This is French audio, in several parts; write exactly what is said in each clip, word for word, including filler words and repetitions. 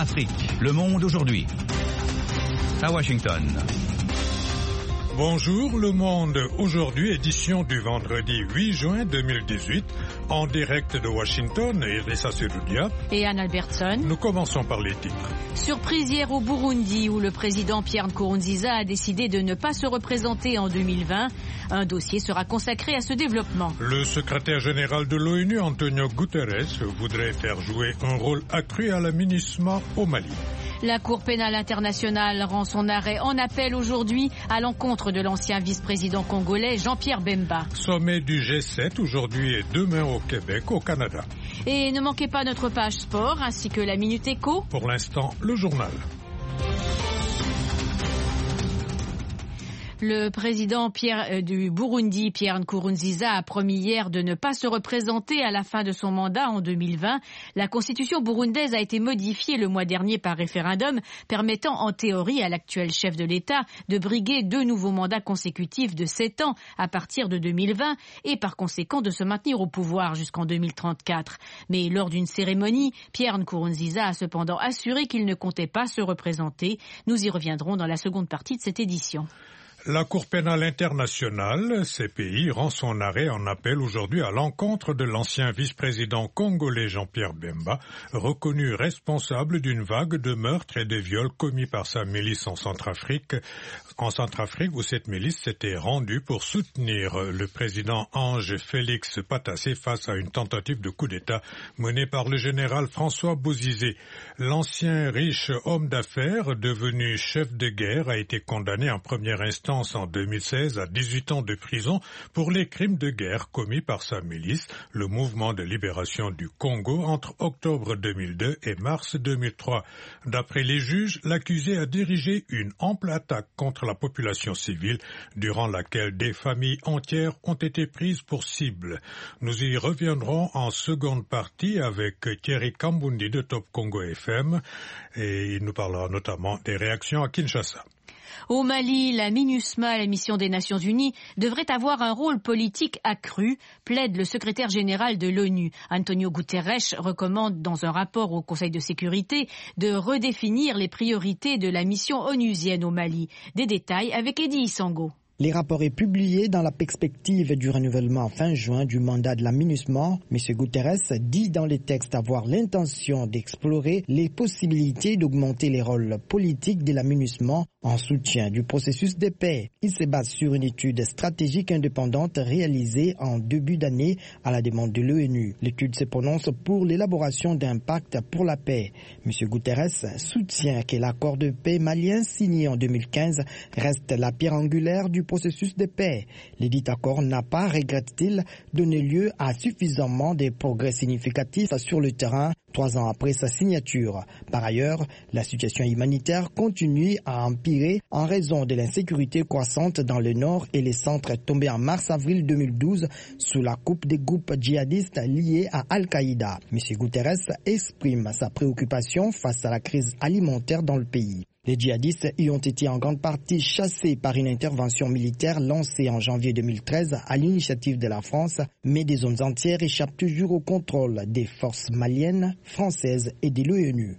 Afrique. Le Monde aujourd'hui. À Washington. Bonjour, Le Monde aujourd'hui, édition du vendredi huit juin deux mille dix-huit, en direct de Washington, Irissa Seloudia et Anne Albertson. Nous commençons par les titres. Surprise hier au Burundi, où le président Pierre Nkurunziza a décidé de ne pas se représenter en deux mille vingt. Un dossier sera consacré à ce développement. Le secrétaire général de l'ONU, Antonio Guterres, voudrait faire jouer un rôle accru à la MINUSMA au Mali. La Cour pénale internationale rend son arrêt en appel aujourd'hui à l'encontre de l'ancien vice-président congolais Jean-Pierre Bemba. Sommet du G sept aujourd'hui et demain au Québec, au Canada. Et ne manquez pas notre page sport ainsi que la Minute Éco. Pour l'instant, le journal. Le président Pierre, euh, du Burundi, Pierre Nkurunziza, a promis hier de ne pas se représenter à la fin de son mandat en deux mille vingt. La constitution burundaise a été modifiée le mois dernier par référendum, permettant en théorie à l'actuel chef de l'État de briguer deux nouveaux mandats consécutifs de sept ans à partir de deux mille vingt et par conséquent de se maintenir au pouvoir jusqu'en deux mille trente-quatre. Mais lors d'une cérémonie, Pierre Nkurunziza a cependant assuré qu'il ne comptait pas se représenter. Nous y reviendrons dans la seconde partie de cette édition. La Cour pénale internationale, C P I, rend son arrêt en appel aujourd'hui à l'encontre de l'ancien vice-président congolais Jean-Pierre Bemba, reconnu responsable d'une vague de meurtres et de viols commis par sa milice en Centrafrique, en Centrafrique où cette milice s'était rendue pour soutenir le président Ange Félix Patassé face à une tentative de coup d'État menée par le général François Bozizé. L'ancien riche homme d'affaires, devenu chef de guerre, a été condamné en première instance en deux mille seize à dix-huit ans de prison pour les crimes de guerre commis par sa milice, le mouvement de libération du Congo, entre octobre deux mille deux et mars deux mille trois. D'après les juges, l'accusé a dirigé une ample attaque contre la population civile, durant laquelle des familles entières ont été prises pour cible. Nous y reviendrons en seconde partie avec Thierry Kambundi de Top Congo F M et il nous parlera notamment des réactions à Kinshasa. Au Mali, la MINUSMA, la mission des Nations Unies, devrait avoir un rôle politique accru, plaide le secrétaire général de l'ONU. Antonio Guterres recommande dans un rapport au Conseil de sécurité de redéfinir les priorités de la mission onusienne au Mali. Des détails avec Eddie Isango. Les rapports est publié dans la perspective du renouvellement fin juin du mandat de la MINUSMA. M. Guterres dit dans les textes avoir l'intention d'explorer les possibilités d'augmenter les rôles politiques de la MINUSMA en soutien du processus de paix. Il se base sur une étude stratégique indépendante réalisée en début d'année à la demande de l'ONU. L'étude se prononce pour l'élaboration d'un pacte pour la paix. M. Guterres soutient que l'accord de paix malien signé en deux mille quinze reste la pierre angulaire du processus de paix. L'édit accord n'a pas, regrette-t-il, donné lieu à suffisamment de progrès significatifs sur le terrain trois ans après sa signature. Par ailleurs, la situation humanitaire continue à empirer en raison de l'insécurité croissante dans le nord et les centres tombés en mars-avril deux mille douze sous la coupe des groupes djihadistes liés à Al-Qaïda. M. Guterres exprime sa préoccupation face à la crise alimentaire dans le pays. Les djihadistes y ont été en grande partie chassés par une intervention militaire lancée en janvier deux mille treize à l'initiative de la France, mais des zones entières échappent toujours au contrôle des forces maliennes, françaises et de l'ONU.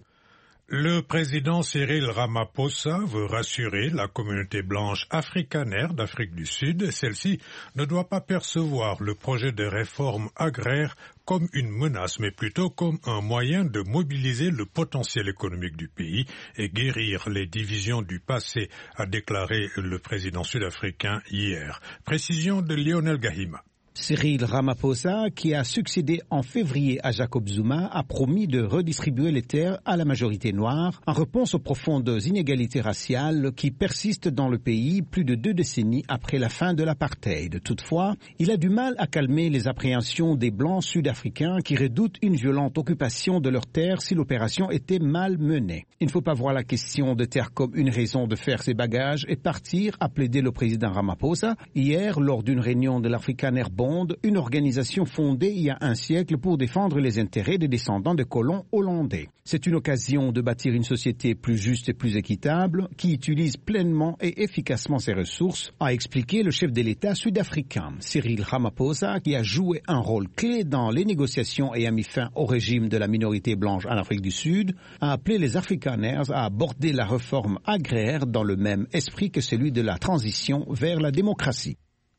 Le président Cyril Ramaphosa veut rassurer la communauté blanche africanaire d'Afrique du Sud. Celle-ci ne doit pas percevoir le projet de réforme agraire comme une menace, mais plutôt comme un moyen de mobiliser le potentiel économique du pays et guérir les divisions du passé, a déclaré le président sud-africain hier. Précision de Lionel Gahima. Cyril Ramaphosa, qui a succédé en février à Jacob Zuma, a promis de redistribuer les terres à la majorité noire en réponse aux profondes inégalités raciales qui persistent dans le pays plus de deux décennies après la fin de l'apartheid. Toutefois, il a du mal à calmer les appréhensions des Blancs sud-africains qui redoutent une violente occupation de leurs terres si l'opération était mal menée. Il ne faut pas voir la question de terres comme une raison de faire ses bagages et partir, a plaidé le président Ramaphosa hier lors d'une réunion de l'African Air Board Bond, une organisation fondée il y a un siècle pour défendre les intérêts des descendants de colons hollandais. C'est une occasion de bâtir une société plus juste et plus équitable qui utilise pleinement et efficacement ses ressources, a expliqué le chef de l'État sud-africain, Cyril Ramaphosa, qui a joué un rôle clé dans les négociations et a mis fin au régime de la minorité blanche en Afrique du Sud, a appelé les Afrikaners à aborder la réforme agraire dans le même esprit que celui de la transition vers la démocratie.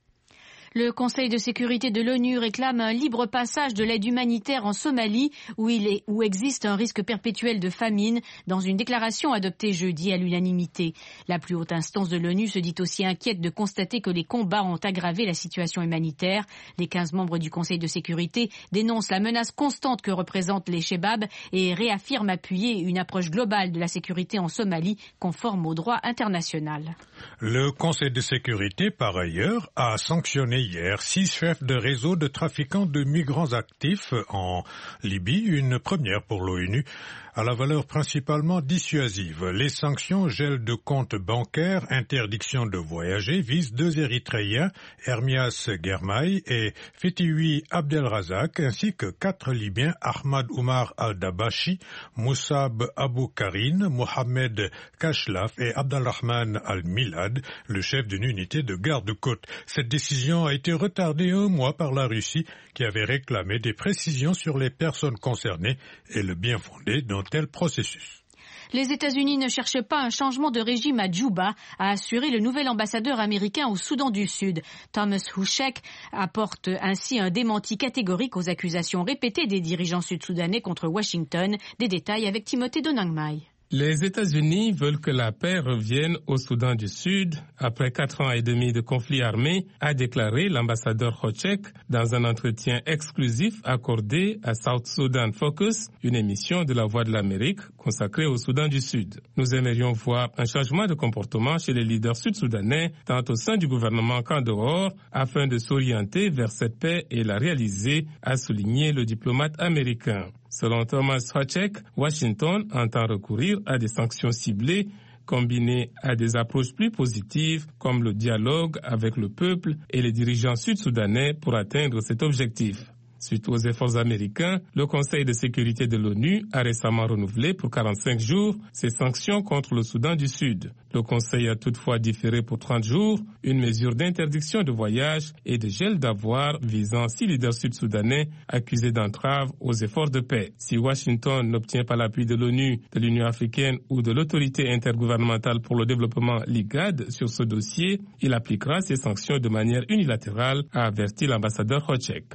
Le Conseil de sécurité de l'ONU réclame un libre passage de l'aide humanitaire en Somalie où, il est, où existe un risque perpétuel de famine dans une déclaration adoptée jeudi à l'unanimité. La plus haute instance de l'ONU se dit aussi inquiète de constater que les combats ont aggravé la situation humanitaire. Les quinze membres du Conseil de sécurité dénoncent la menace constante que représentent les Chebabs et réaffirment appuyer une approche globale de la sécurité en Somalie conforme au droit international. Le Conseil de sécurité, par ailleurs, a sanctionné hier six chefs de réseau de trafiquants de migrants actifs en Libye, une première pour l'ONU, à la valeur principalement dissuasive. Les sanctions, gel de comptes bancaires, interdiction de voyager, visent deux Érythréens, Hermias Germaï et Fetiwi Abdelrazak, ainsi que quatre Libyens, Ahmad Oumar Al-Dabashi, Moussab Abou Karine, Mohamed Kashlaf et Abdelrahman Al-Milad, le chef d'une unité de garde-côte. Cette décision a été retardée un mois par la Russie, qui avait réclamé des précisions sur les personnes concernées et le bien fondé d'un tel processus. Les États-Unis ne cherchent pas un changement de régime à Djouba, a assuré le nouvel ambassadeur américain au Soudan du Sud. Thomas Hushek apporte ainsi un démenti catégorique aux accusations répétées des dirigeants sud-soudanais contre Washington. Des détails avec Timothée Donangmai. Les États-Unis veulent que la paix revienne au Soudan du Sud après quatre ans et demi de conflit armé, a déclaré l'ambassadeur Hochek dans un entretien exclusif accordé à South Sudan Focus, une émission de la Voix de l'Amérique consacrée au Soudan du Sud. Nous aimerions voir un changement de comportement chez les leaders sud-soudanais, tant au sein du gouvernement qu'en dehors, afin de s'orienter vers cette paix et la réaliser, a souligné le diplomate américain. Selon Thomas Hochek, Washington entend recourir à des sanctions ciblées combinées à des approches plus positives comme le dialogue avec le peuple et les dirigeants sud-soudanais pour atteindre cet objectif. Suite aux efforts américains, le Conseil de sécurité de l'ONU a récemment renouvelé pour quarante-cinq jours ses sanctions contre le Soudan du Sud. Le Conseil a toutefois différé pour trente jours une mesure d'interdiction de voyage et de gel d'avoirs visant six leaders sud-soudanais accusés d'entrave aux efforts de paix. Si Washington n'obtient pas l'appui de l'ONU, de l'Union africaine ou de l'autorité intergouvernementale pour le développement l'IGAD sur ce dossier, il appliquera ces sanctions de manière unilatérale, a averti l'ambassadeur Hochek.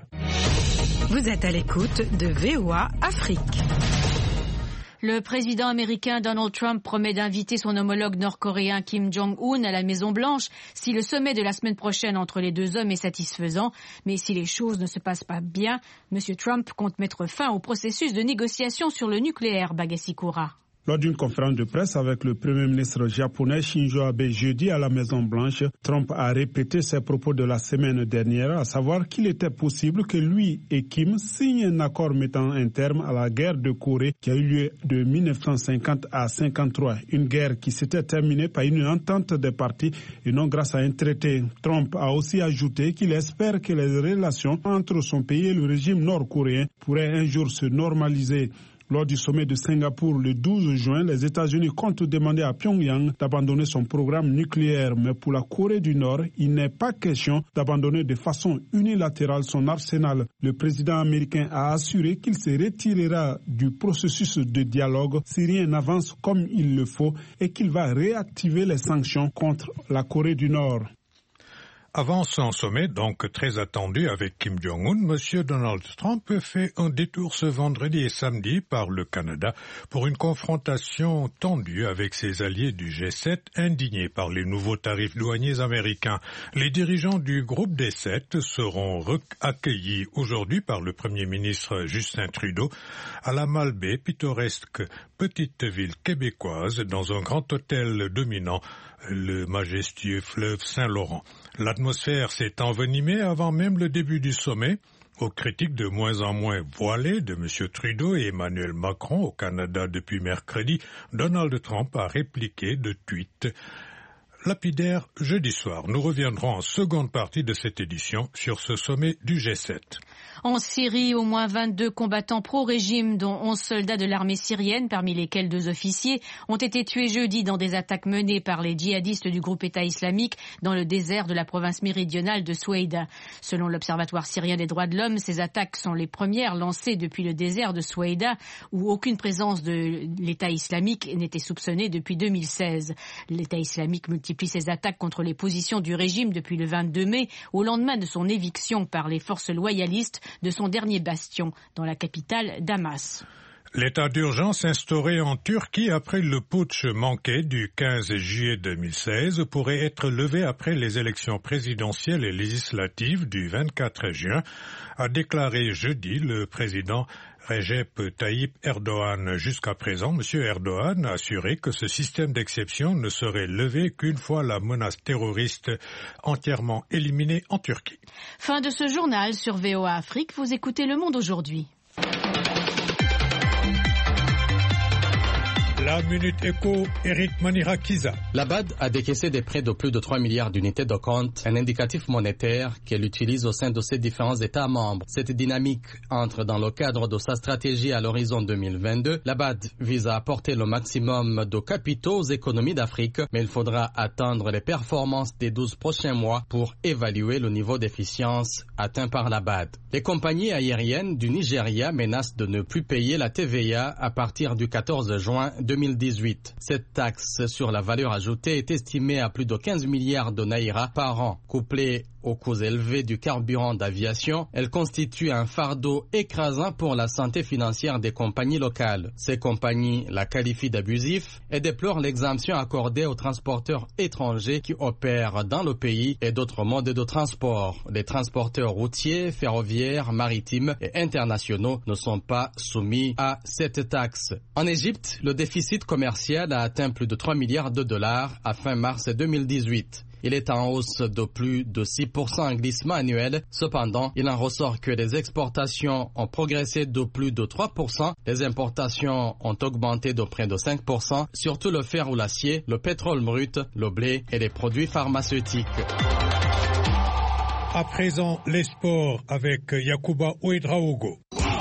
Vous êtes à l'écoute de V O A Afrique. Le président américain Donald Trump promet d'inviter son homologue nord-coréen Kim Jong-un à la Maison-Blanche si le sommet de la semaine prochaine entre les deux hommes est satisfaisant. Mais si les choses ne se passent pas bien, M. Trump compte mettre fin au processus de négociation sur le nucléaire, Bagasikura. Lors d'une conférence de presse avec le Premier ministre japonais Shinzo Abe jeudi à la Maison-Blanche, Trump a répété ses propos de la semaine dernière, à savoir qu'il était possible que lui et Kim signent un accord mettant un terme à la guerre de Corée qui a eu lieu de mille neuf cent cinquante à cinquante-trois. Une guerre qui s'était terminée par une entente des parties et non grâce à un traité. Trump a aussi ajouté qu'il espère que les relations entre son pays et le régime nord-coréen pourraient un jour se normaliser. Lors du sommet de Singapour le douze juin, les États-Unis comptent demander à Pyongyang d'abandonner son programme nucléaire. Mais pour la Corée du Nord, il n'est pas question d'abandonner de façon unilatérale son arsenal. Le président américain a assuré qu'il se retirera du processus de dialogue si rien n'avance comme il le faut et qu'il va réactiver les sanctions contre la Corée du Nord. Avant son sommet, donc très attendu avec Kim Jong-un, M. Donald Trump fait un détour ce vendredi et samedi par le Canada pour une confrontation tendue avec ses alliés du G sept, indignés par les nouveaux tarifs douaniers américains. Les dirigeants du groupe des sept seront accueillis aujourd'hui par le Premier ministre Justin Trudeau à la Malbaie, pittoresque petite ville québécoise, dans un grand hôtel dominant le majestueux fleuve Saint-Laurent. L'atmosphère s'est envenimée avant même le début du sommet. Aux critiques de moins en moins voilées de M. Trudeau et Emmanuel Macron au Canada depuis mercredi, Donald Trump a répliqué de tweets lapidaire jeudi soir. Nous reviendrons en seconde partie de cette édition sur ce sommet du G sept. En Syrie, au moins vingt-deux combattants pro-régime, dont onze soldats de l'armée syrienne, parmi lesquels deux officiers, ont été tués jeudi dans des attaques menées par les djihadistes du groupe État islamique dans le désert de la province méridionale de Soueïda. Selon l'Observatoire syrien des droits de l'homme, ces attaques sont les premières lancées depuis le désert de Soueïda, où aucune présence de l'État islamique n'était soupçonnée depuis deux mille seize. L'État islamique multiplie ses attaques contre les positions du régime depuis le vingt-deux mai, au lendemain de son éviction par les forces loyalistes de son dernier bastion dans la capitale Damas. L'état d'urgence instauré en Turquie après le putsch manqué du quinze juillet deux mille seize pourrait être levé après les élections présidentielles et législatives du vingt-quatre juin, a déclaré jeudi le président Recep Tayyip Erdogan. Jusqu'à présent, M. Erdogan a assuré que ce système d'exception ne serait levé qu'une fois la menace terroriste entièrement éliminée en Turquie. Fin de ce journal sur V O A Afrique. Vous écoutez Le Monde aujourd'hui. La Minute Éco, Eric Manirakiza. La B A D a décaissé des prêts de plus de trois milliards d'unités de compte, un indicatif monétaire qu'elle utilise au sein de ses différents États membres. Cette dynamique entre dans le cadre de sa stratégie à l'horizon deux mille vingt-deux. La B A D vise à apporter le maximum de capitaux aux économies d'Afrique, mais il faudra attendre les performances des douze prochains mois pour évaluer le niveau d'efficience atteint par la B A D. Les compagnies aériennes du Nigeria menacent de ne plus payer la T V A à partir du quatorze juin deux mille dix-huit. Cette taxe sur la valeur ajoutée est estimée à plus de quinze milliards de naira par an. Couplée aux coûts élevés du carburant d'aviation, elle constitue un fardeau écrasant pour la santé financière des compagnies locales. Ces compagnies la qualifient d'abusif et déplorent l'exemption accordée aux transporteurs étrangers qui opèrent dans le pays et d'autres modes de transport. Les transporteurs routiers, ferroviaires, maritimes et internationaux ne sont pas soumis à cette taxe. En Égypte, le déficit commercial a atteint plus de trois milliards de dollars à fin mars deux mille dix-huit. Il est en hausse de plus de six pour cent en glissement annuel. Cependant, il en ressort que les exportations ont progressé de plus de trois pour cent. Les importations ont augmenté de près de cinq pour cent, surtout le fer ou l'acier, le pétrole brut, le blé et les produits pharmaceutiques. À présent, les sports avec Yacouba Ouedraogo.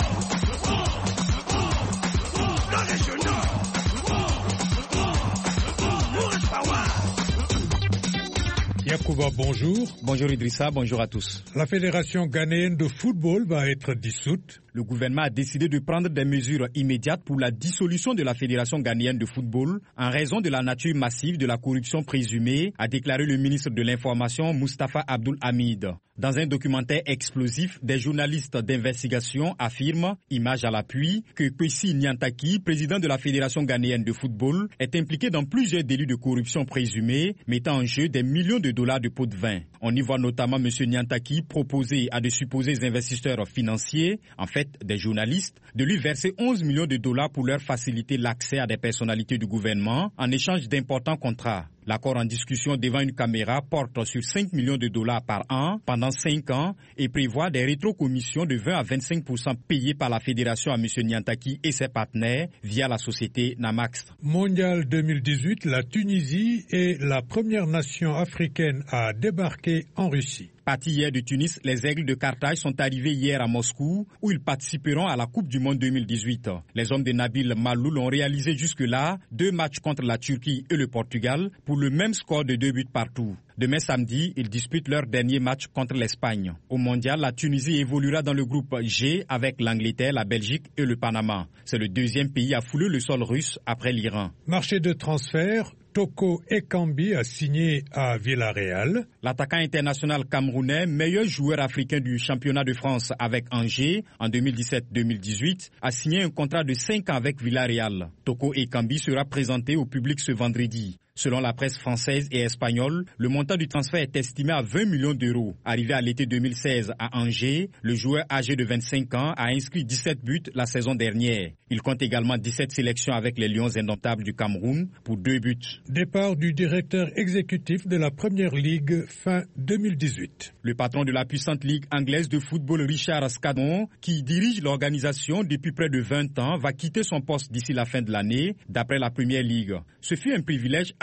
Yacouba, bonjour. Bonjour Idrissa, bonjour à tous. La Fédération ghanéenne de football va être dissoute. Le gouvernement a décidé de prendre des mesures immédiates pour la dissolution de la Fédération ghanéenne de football en raison de la nature massive de la corruption présumée, a déclaré le ministre de l'Information Moustapha Abdoul Hamid. Dans un documentaire explosif, des journalistes d'investigation affirment, image à l'appui, que Kwesi Nyantaki, président de la Fédération ghanéenne de football, est impliqué dans plusieurs délits de corruption présumés, mettant en jeu des millions de dollars de pots de vin. On y voit notamment M. Nyantaki proposer à de supposés investisseurs financiers, en fait des journalistes, de lui verser onze millions de dollars pour leur faciliter l'accès à des personnalités du gouvernement en échange d'importants contrats. L'accord en discussion devant une caméra porte sur cinq millions de dollars par an pendant cinq ans et prévoit des rétrocommissions de vingt à vingt-cinq pour cent payées par la fédération à M. Nyantaki et ses partenaires via la société Namax. Mondial deux mille dix-huit, la Tunisie est la première nation africaine à débarquer en Russie. Partis hier de Tunis, les Aigles de Carthage sont arrivés hier à Moscou où ils participeront à la Coupe du Monde deux mille dix-huit. Les hommes de Nabil Maloul ont réalisé jusque-là deux matchs contre la Turquie et le Portugal pour le même score de deux buts partout. Demain samedi, ils disputent leur dernier match contre l'Espagne. Au Mondial, la Tunisie évoluera dans le groupe G avec l'Angleterre, la Belgique et le Panama. C'est le deuxième pays à fouler le sol russe après l'Iran. Marché de transfert. Toko Ekambi a signé à Villarreal. L'attaquant international camerounais, meilleur joueur africain du championnat de France avec Angers en deux mille dix-sept deux mille dix-huit, a signé un contrat de cinq ans avec Villarreal. Toko Ekambi sera présenté au public ce vendredi. Selon la presse française et espagnole, le montant du transfert est estimé à vingt millions d'euros. Arrivé à l'été deux mille seize à Angers, le joueur âgé de vingt-cinq ans a inscrit dix-sept buts la saison dernière. Il compte également dix-sept sélections avec les Lions indomptables du Cameroun pour deux buts. Départ du directeur exécutif de la Première Ligue fin deux mille dix-huit. Le patron de la puissante ligue anglaise de football, Richard Scadon, qui dirige l'organisation depuis près de vingt ans, va quitter son poste d'ici la fin de l'année, d'après la Première Ligue. Ce fut un privilège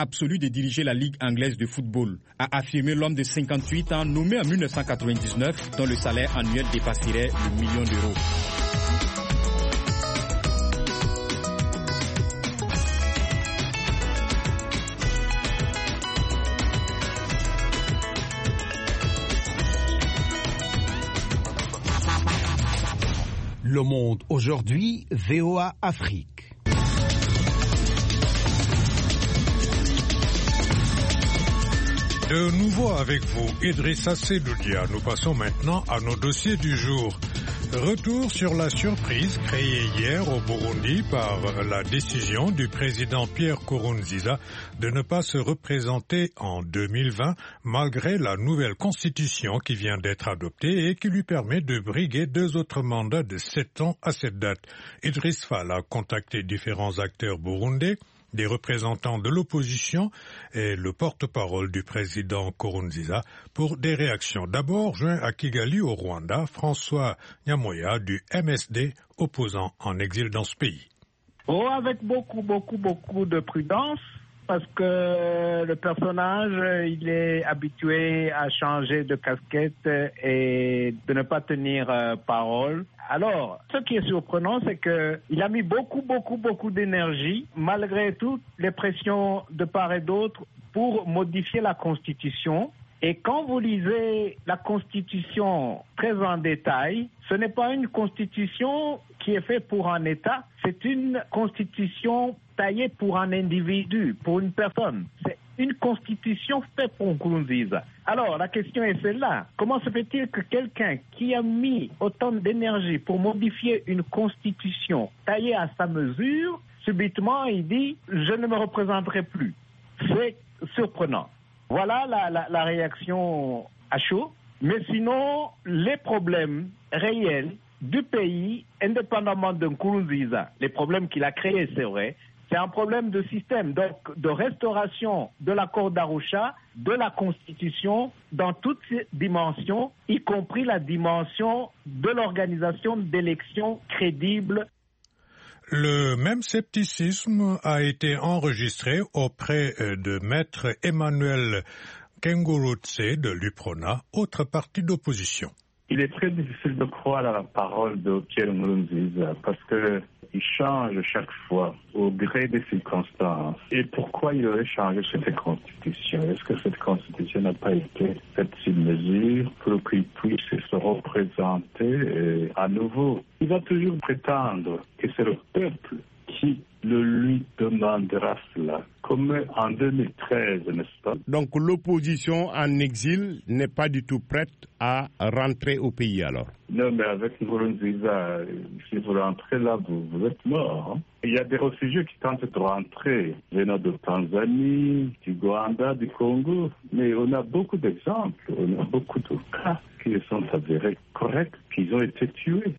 absolue de diriger la Ligue anglaise de football, a affirmé l'homme de cinquante-huit ans nommé en mille neuf cent quatre-vingt-dix-neuf, dont le salaire annuel dépasserait le million d'euros. Le Monde aujourd'hui, V O A Afrique. De nouveau avec vous, Idrissa Seloudia. Nous passons maintenant à nos dossiers du jour. Retour sur la surprise créée hier au Burundi par la décision du président Pierre Nkurunziza de ne pas se représenter en deux mille vingt malgré la nouvelle constitution qui vient d'être adoptée et qui lui permet de briguer deux autres mandats de sept ans à cette date. Idriss Fall a contacté différents acteurs burundais, des représentants de l'opposition et le porte-parole du président Nkurunziza pour des réactions. D'abord, joint à Kigali au Rwanda, François Nyamoya du M S D, opposant en exil dans ce pays. Oh, avec beaucoup, beaucoup, beaucoup de prudence, parce que le personnage, il est habitué à changer de casquette et de ne pas tenir euh, parole. Alors, ce qui est surprenant, c'est qu'il a mis beaucoup, beaucoup, beaucoup d'énergie, malgré toutes les pressions de part et d'autre, pour modifier la Constitution. Et quand vous lisez la Constitution très en détail, ce n'est pas une Constitution qui est faite pour un État, c'est une Constitution taillée pour un individu, pour une personne. C'est une Constitution faite pour Nkurunziza. Alors, la question est celle-là. Comment se fait-il que quelqu'un qui a mis autant d'énergie pour modifier une Constitution taillée à sa mesure, subitement, il dit « je ne me représenterai plus ». C'est surprenant. Voilà la, la, la réaction à chaud. Mais sinon, les problèmes réels du pays, indépendamment de Nkurunziza, les problèmes qu'il a créés, c'est vrai, c'est un problème de système, donc de restauration de l'accord d'Arusha, de la Constitution, dans toutes ses dimensions, y compris la dimension de l'organisation d'élections crédibles. Le même scepticisme a été enregistré auprès de maître Emmanuel Kengurutse de l'UPRONA, autre parti d'opposition. Il est très difficile de croire à la parole de Pierre Nkurunziza parce qu'il change chaque fois au gré des circonstances. Et pourquoi il aurait changé cette constitution? Est-ce que cette constitution n'a pas été faite sur mesure pour qu'il puisse se représenter à nouveau? Il va toujours prétendre que c'est le peuple qui le lui demandera cela, comme en deux mille treize, n'est-ce pas? Donc l'opposition en exil n'est pas du tout prête à rentrer au pays alors? Non, mais avec Nkurunziza, si vous rentrez là, vous, vous êtes mort. Hein? Il y a des réfugiés qui tentent de rentrer, venant de Tanzanie, du Rwanda, du Congo, mais on a beaucoup d'exemples, on a beaucoup de cas qui sont avérés corrects, qui ont été tués.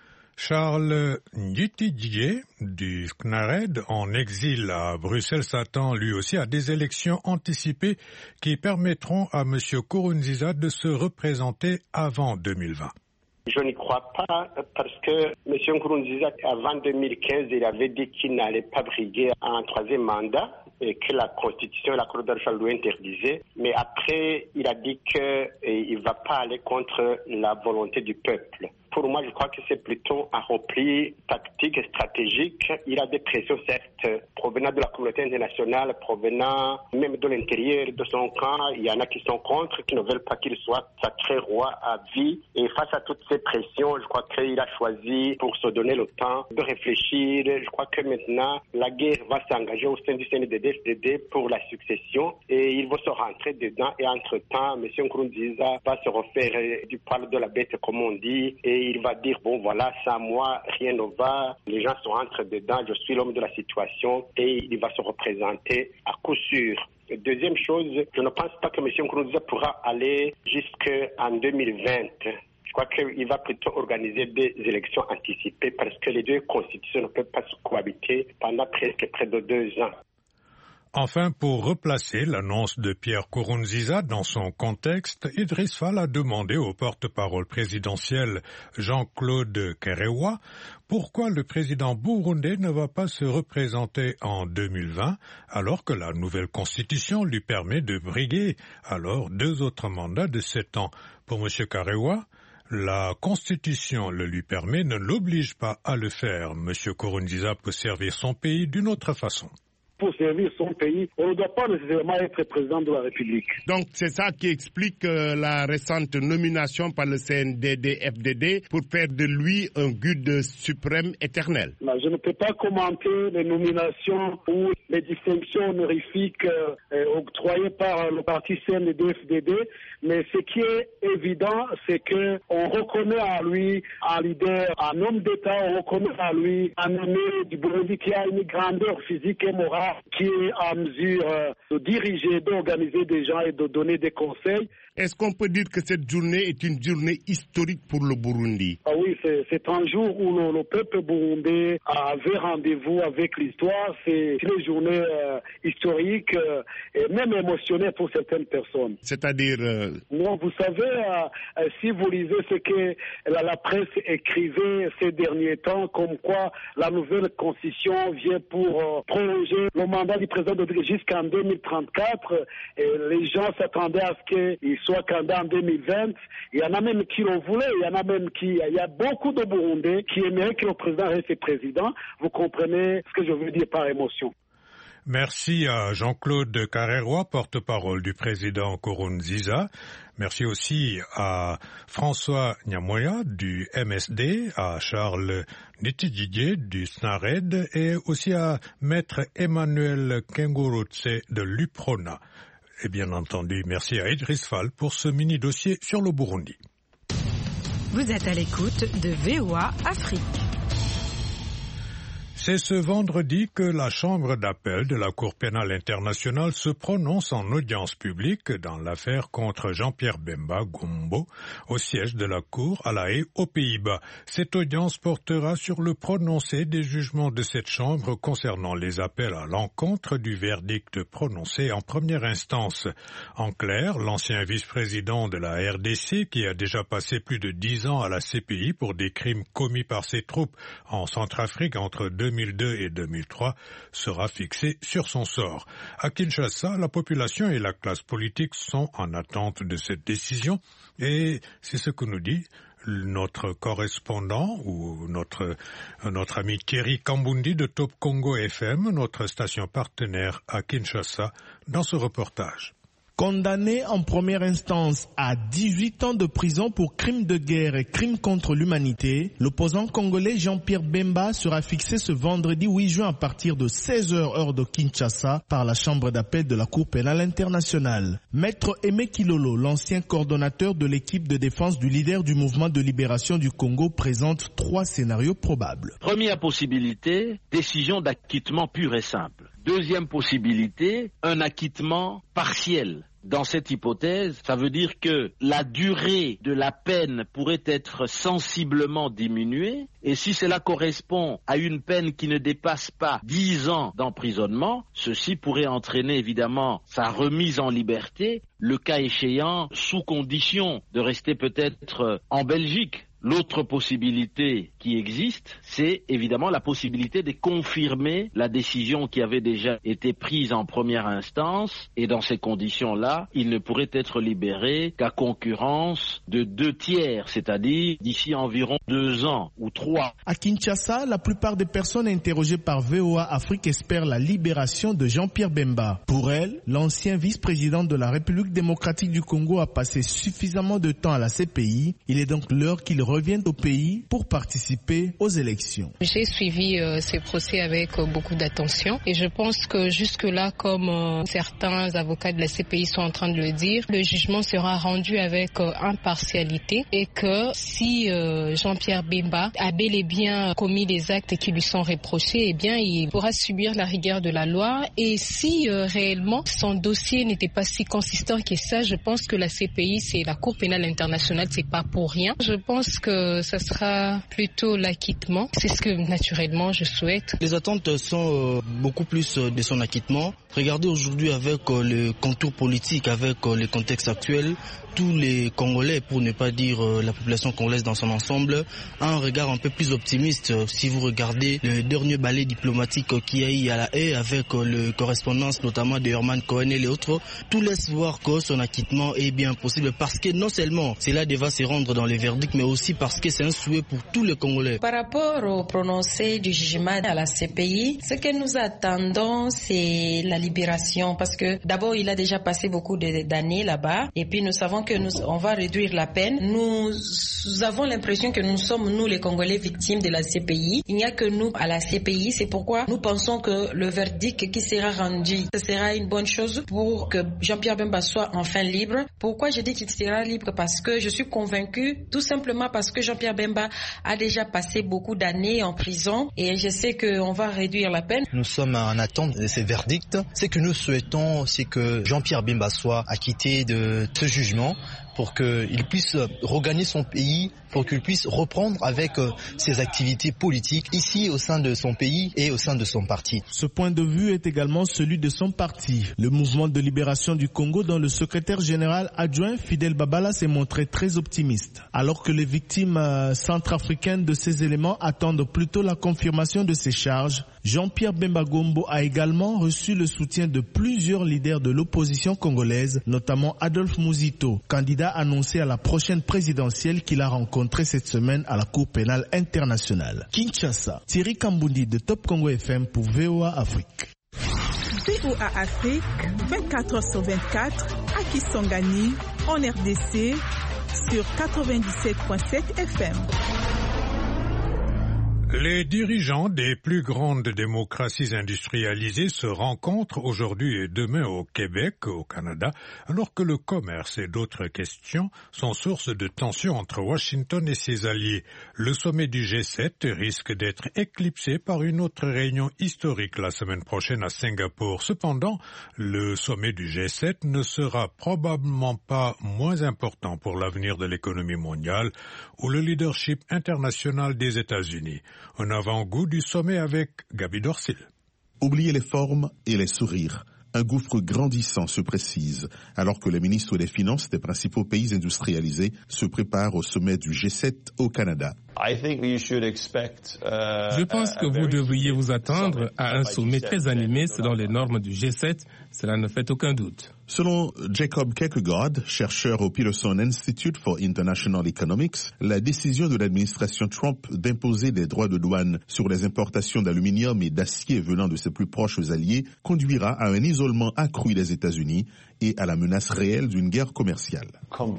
Charles Nditidjé du C N A R E D en exil à Bruxelles s'attend lui aussi à des élections anticipées qui permettront à M. Nkurunziza de se représenter avant deux mille vingt. Je n'y crois pas parce que M. Nkurunziza, avant deux mille quinze, il avait dit qu'il n'allait pas briguer un troisième mandat et que la Constitution et l'accord d'Arusha lui interdisaient. Mais après, il a dit qu'il ne va pas aller contre la volonté du peuple. Pour moi, je crois que c'est plutôt un repli tactique et stratégique. Il a des pressions, certes, provenant de la communauté internationale, provenant même de l'intérieur de son camp. Il y en a qui sont contre, qui ne veulent pas qu'il soit sacré roi à vie. Et face à toutes ces pressions, je crois qu'il a choisi, pour se donner le temps de réfléchir. Je crois que maintenant, la guerre va s'engager au sein du C N D D F D D pour la succession. Et il va se rentrer dedans. Et entre-temps, M. Nkurunziza va se refaire du poil de la bête, comme on dit. Et il va dire, bon voilà, sans moi, rien ne va, les gens sont rentrés dedans, je suis l'homme de la situation et il va se représenter à coup sûr. Deuxième chose, je ne pense pas que M. Nkurunziza pourra aller jusqu'en deux mille vingt. Je crois qu'il va plutôt organiser des élections anticipées parce que les deux constitutions ne peuvent pas se cohabiter pendant presque près de deux ans. Enfin, pour replacer l'annonce de Pierre Nkurunziza dans son contexte, Idriss Fall a demandé au porte-parole présidentiel Jean-Claude Kerewa pourquoi le président burundais ne va pas se représenter en deux mille vingt alors que la nouvelle constitution lui permet de briguer alors deux autres mandats de sept ans. Pour M. Kerewa, la Constitution le lui permet, ne l'oblige pas à le faire. M. Nkurunziza peut servir son pays d'une autre façon. Pour servir son pays, on ne doit pas nécessairement être président de la République. Donc c'est ça qui explique euh, la récente nomination par le C N D D F D D pour faire de lui un guide suprême éternel. Non, je ne peux pas commenter les nominations ou les distinctions honorifiques euh, octroyées par le parti C N D D F D D, mais ce qui est évident, c'est que on reconnaît à lui un leader, un homme d'État, on reconnaît à lui un aîné du Burundi qui a une grandeur physique et morale, qui est en mesure de diriger, d'organiser des gens et de donner des conseils. Est-ce qu'on peut dire que cette journée est une journée historique pour le Burundi? Ah oui, c'est, c'est un jour où le, le peuple burundais avait rendez-vous avec l'histoire. C'est une journée euh, historique euh, et même émotionnelle pour certaines personnes. C'est-à-dire euh... Non, vous savez, euh, euh, si vous lisez ce que la, la presse écrivait ces derniers temps, comme quoi la nouvelle constitution vient pour euh, prolonger le mandat du président de jusqu'en deux mille trente-quatre, et les gens s'attendaient à ce qu'il soit candidat en deux mille vingt. Il y en a même qui l'ont voulu, il y en a même qui... Il y a beaucoup de Burundais qui aimeraient que le président reste président. Vous comprenez ce que je veux dire par émotion. Merci à Jean-Claude Kerewa, porte-parole du président Nkurunziza. Merci aussi à François Nyamoya du M S D, à Charles Nitidjidje du S N A R E D et aussi à Maître Emmanuel Kengurutse de l'U P R O N A. Et bien entendu, merci à Idriss Fall pour ce mini-dossier sur le Burundi. Vous êtes à l'écoute de V O A Afrique. C'est ce vendredi que la Chambre d'appel de la Cour pénale internationale se prononce en audience publique dans l'affaire contre Jean-Pierre Bemba Gumbo au siège de la Cour à La Haye aux Pays-Bas. Cette audience portera sur le prononcé des jugements de cette Chambre concernant les appels à l'encontre du verdict prononcé en première instance. En clair, l'ancien vice-président de la R D C, qui a déjà passé plus de dix ans à la C P I pour des crimes commis par ses troupes en Centrafrique entre deux mille deux et deux mille trois, sera fixé sur son sort. À Kinshasa, la population et la classe politique sont en attente de cette décision et c'est ce que nous dit notre correspondant ou notre, notre ami Thierry Kambundi de Top Congo F M, notre station partenaire à Kinshasa, dans ce reportage. Condamné en première instance à dix-huit ans de prison pour crimes de guerre et crimes contre l'humanité, l'opposant congolais Jean-Pierre Bemba sera fixé ce vendredi huit juin à partir de seize heures heure de Kinshasa par la chambre d'appel de la Cour pénale internationale. Maître Aimé Kilolo, l'ancien coordonnateur de l'équipe de défense du leader du mouvement de libération du Congo, présente trois scénarios probables. Première possibilité, décision d'acquittement pur et simple. Deuxième possibilité, un acquittement partiel. Dans cette hypothèse, ça veut dire que la durée de la peine pourrait être sensiblement diminuée, et si cela correspond à une peine qui ne dépasse pas dix ans d'emprisonnement, ceci pourrait entraîner évidemment sa remise en liberté, le cas échéant sous condition de rester peut-être en Belgique. L'autre possibilité qui existe, c'est évidemment la possibilité de confirmer la décision qui avait déjà été prise en première instance, et dans ces conditions-là, il ne pourrait être libéré qu'à concurrence de deux tiers, c'est-à-dire d'ici environ deux ans ou trois. À Kinshasa, la plupart des personnes interrogées par V O A Afrique espèrent la libération de Jean-Pierre Bemba. Pour elle, l'ancien vice-président de la République démocratique du Congo a passé suffisamment de temps à la C P I. Il est donc l'heure qu'il reviennent au pays pour participer aux élections. J'ai suivi euh, ces procès avec euh, beaucoup d'attention et je pense que jusque-là, comme euh, certains avocats de la C P I sont en train de le dire, le jugement sera rendu avec euh, impartialité et que si euh, Jean-Pierre Bemba a bel et bien commis les actes qui lui sont reprochés, eh bien il pourra subir la rigueur de la loi, et si euh, réellement son dossier n'était pas si consistant que ça, je pense que la C P I, c'est la Cour pénale internationale, c'est pas pour rien. Je pense pense que ce sera plutôt l'acquittement. C'est ce que naturellement je souhaite. Les attentes sont euh, beaucoup plus euh, de son acquittement. Regardez aujourd'hui avec euh, le contour politique, avec euh, le contexte actuel, tous les Congolais, pour ne pas dire euh, la population congolaise dans son ensemble, a un regard un peu plus optimiste. Euh, si vous regardez le dernier balai diplomatique euh, qu'il y a eu à La Haye avec euh, le correspondance notamment de Herman Cohen et les autres, tout laisse voir que son acquittement est bien possible parce que non seulement cela devra se rendre dans les verdicts, mais aussi parce que c'est un souhait pour tous les Congolais. Par rapport au prononcé du jugement à la C P I, ce que nous attendons, c'est la libération parce que d'abord, il a déjà passé beaucoup d'années là-bas et puis nous savons que nous, on va réduire la peine. Nous, nous avons l'impression que nous sommes, nous les Congolais, victimes de la C P I. Il n'y a que nous à la C P I, c'est pourquoi nous pensons que le verdict qui sera rendu, ce sera une bonne chose pour que Jean-Pierre Bemba soit enfin libre. Pourquoi je dis qu'il sera libre? Parce que je suis convaincue, tout simplement parce que Jean-Pierre Bemba a déjà passé beaucoup d'années en prison et je sais qu'on va réduire la peine. Nous sommes en attente de ces verdicts. Ce que nous souhaitons, c'est que Jean-Pierre Bemba soit acquitté de ce jugement pour qu'il puisse regagner son pays, pour qu'il puisse reprendre avec euh, ses activités politiques ici au sein de son pays et au sein de son parti. Ce point de vue est également celui de son parti. Le mouvement de libération du Congo, dont le secrétaire général adjoint Fidel Babala s'est montré très optimiste. Alors que les victimes euh, centrafricaines de ces éléments attendent plutôt la confirmation de ces charges, Jean-Pierre Bemba Gombo a également reçu le soutien de plusieurs leaders de l'opposition congolaise, notamment Adolphe Muzito, candidat annoncé à la prochaine présidentielle qu'il a rencontré cette semaine à la Cour pénale internationale. Kinshasa, Thierry Kambundi de Top Congo F M pour V O A Afrique. V O A Afrique, vingt-quatre heures sur vingt-quatre, à Kisangani, en R D C, sur quatre-vingt-dix-sept virgule sept F M. Les dirigeants des plus grandes démocraties industrialisées se rencontrent aujourd'hui et demain au Québec, au Canada, alors que le commerce et d'autres questions sont source de tensions entre Washington et ses alliés. Le sommet du G sept risque d'être éclipsé par une autre réunion historique la semaine prochaine à Singapour. Cependant, le sommet du G sept ne sera probablement pas moins important pour l'avenir de l'économie mondiale ou le leadership international des États-Unis. Un avant-goût du sommet avec Gaby Dorsil. Oubliez les formes et les sourires. Un gouffre grandissant se précise alors que les ministres des Finances des principaux pays industrialisés se préparent au sommet du G sept au Canada. Je pense que vous devriez vous attendre à un sommet très animé selon les normes du G sept. Cela ne fait aucun doute. Selon Jacob Kierkegaard, chercheur au Peterson Institute for International Economics, la décision de l'administration Trump d'imposer des droits de douane sur les importations d'aluminium et d'acier venant de ses plus proches alliés conduira à un isolement accru des États-Unis et à la menace réelle d'une guerre commerciale.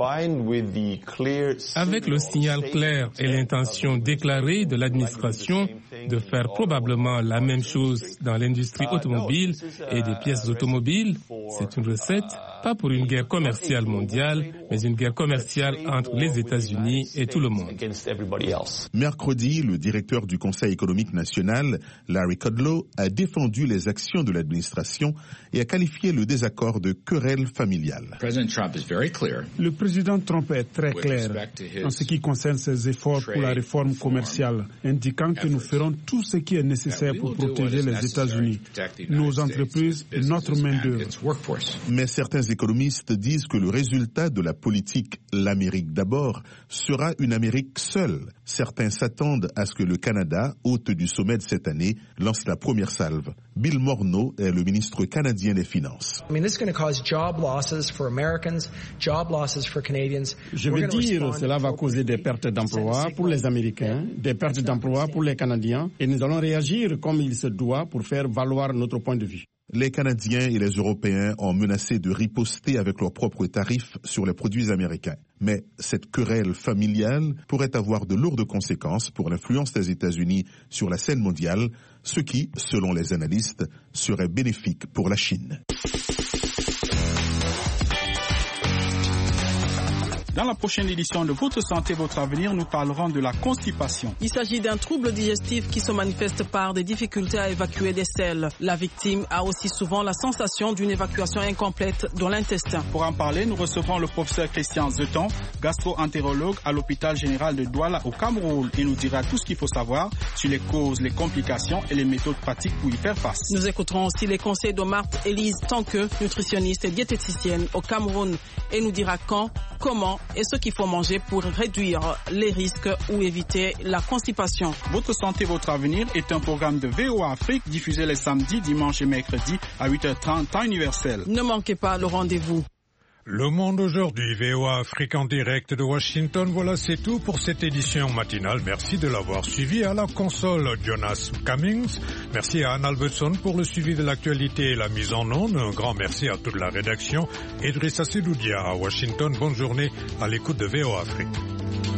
Avec le signal clair et l'intention déclarée de l'administration de faire probablement la même chose dans l'industrie automobile et des pièces automobiles, c'est une recette, pas pour une guerre commerciale mondiale, mais une guerre commerciale entre les États-Unis et tout le monde. Mercredi, le directeur du Conseil économique national, Larry Kudlow, a défendu les actions de l'administration et a qualifié le désaccord de querelle familiale. Le président Trump est très clair en ce qui concerne ses efforts pour la réforme commerciale, indiquant que nous ferons tout ce qui est nécessaire pour protéger les États-Unis, nos entreprises et notre main-d'œuvre. Mais certains économistes disent que le résultat de la politique « l'Amérique d'abord » sera une Amérique seule. Certains s'attendent à ce que le Canada, hôte du sommet de cette année, lance la première salve. Bill Morneau est le ministre canadien des Finances. Je veux dire, cela va causer des pertes d'emplois pour les Américains, des pertes d'emplois pour les Canadiens, et nous allons réagir comme il se doit pour faire valoir notre point de vue. Les Canadiens et les Européens ont menacé de riposter avec leurs propres tarifs sur les produits américains. Mais cette querelle familiale pourrait avoir de lourdes conséquences pour l'influence des États-Unis sur la scène mondiale, ce qui, selon les analystes, serait bénéfique pour la Chine. Dans la prochaine édition de Votre Santé, Votre Avenir, nous parlerons de la constipation. Il s'agit d'un trouble digestif qui se manifeste par des difficultés à évacuer des selles. La victime a aussi souvent la sensation d'une évacuation incomplète dans l'intestin. Pour en parler, nous recevrons le professeur Christian Zeton, gastro-entérologue à l'hôpital général de Douala au Cameroun. Il nous dira tout ce qu'il faut savoir sur les causes, les complications et les méthodes pratiques pour y faire face. Nous écouterons aussi les conseils de Marthe Élise Tanque, nutritionniste et diététicienne au Cameroun, et nous dira quand, comment et ce qu'il faut manger pour réduire les risques ou éviter la constipation. Votre santé, votre avenir est un programme de V O A Afrique diffusé les samedis, dimanches et mercredis à huit heures trente temps universel. Ne manquez pas le rendez-vous. Le Monde aujourd'hui, V O A Afrique en direct de Washington. Voilà, c'est tout pour cette édition matinale. Merci de l'avoir suivi. À la console, Jonas Cummings. Merci à Anne Albertson pour le suivi de l'actualité et la mise en onde. Un grand merci à toute la rédaction. Idrissa Sedoudia à Washington. Bonne journée à l'écoute de V O A Afrique.